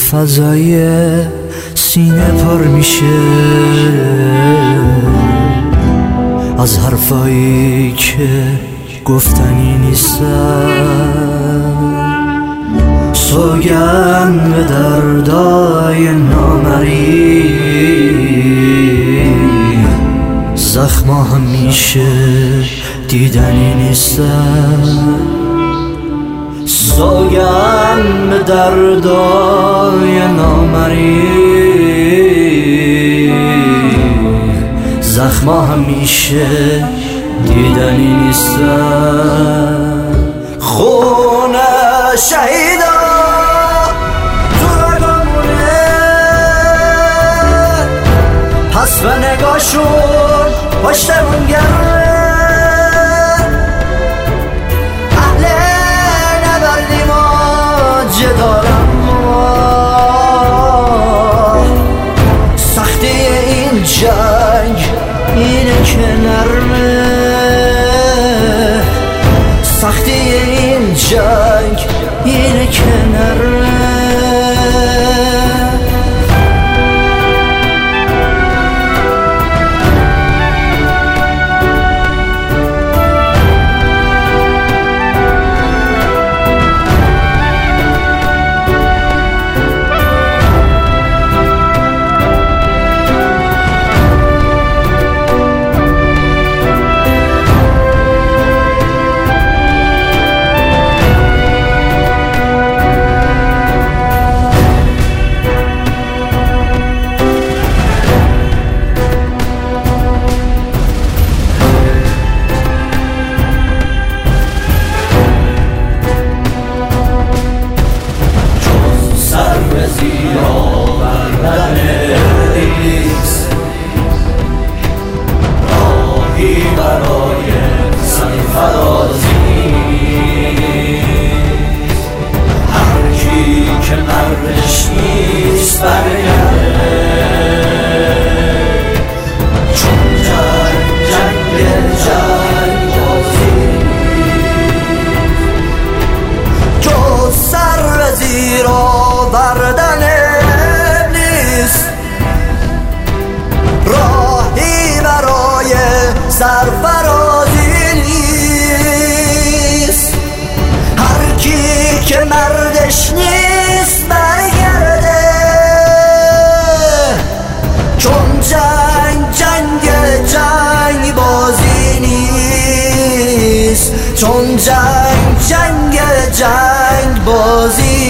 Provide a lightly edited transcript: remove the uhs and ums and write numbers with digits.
فضای سینه پر میشه از حرفایی که گفتنی نیستن. سوگند به دردای نامرئی، زخما همیشه دیدنی نیستن. سوگند به دردای نامرئی، زخما همیشه دیدنی نیستن. خون شهیدا تو رگامونه، پس به نگاهشون پشتمون گرمه. اهل نبردیم و جدارم ما، سختی این جنگ اینه که نرمه. سختی این جنگ اینه که نرمه. سرفرازی نیست. هر کی که مردش نیست برگرده، چون جنگ بازی نیست. چون جنگ بازی